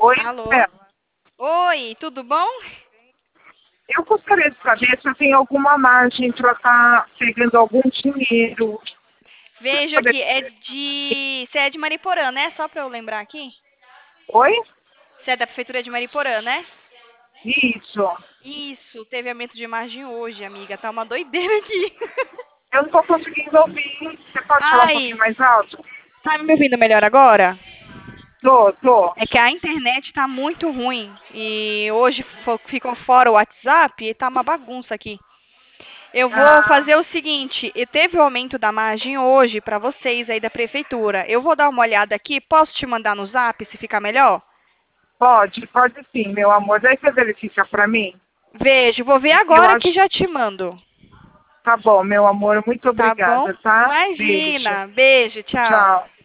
Oi, Alô? Bela. Oi, tudo bom? Eu gostaria de saber se eu tenho alguma margem para estar pegando algum dinheiro. Vejo Poder- aqui, Você é de Mariporã, né? Só pra eu lembrar aqui. Oi? Você é da Prefeitura de Mariporã, né? Isso. Isso, teve aumento de margem hoje, amiga. Tá uma doideira aqui. Eu não estou conseguindo ouvir. Você pode falar um pouquinho Ai, mais alto? tá me ouvindo melhor agora? Tô. É que a internet tá muito ruim. E hoje ficou fora o WhatsApp e tá uma bagunça aqui. Eu vou Ah, fazer o seguinte, e teve o aumento da margem hoje para vocês aí da prefeitura. Eu vou dar uma olhada aqui, posso te mandar no Zap se ficar melhor? pode sim, meu amor. Daí você verifica para mim. Vejo, vou ver Eu agora que acho. já te mando. Tá bom, meu amor. Muito Tá bom? obrigada, tá? Beijo. Imagina. Beijo, tchau. Tchau.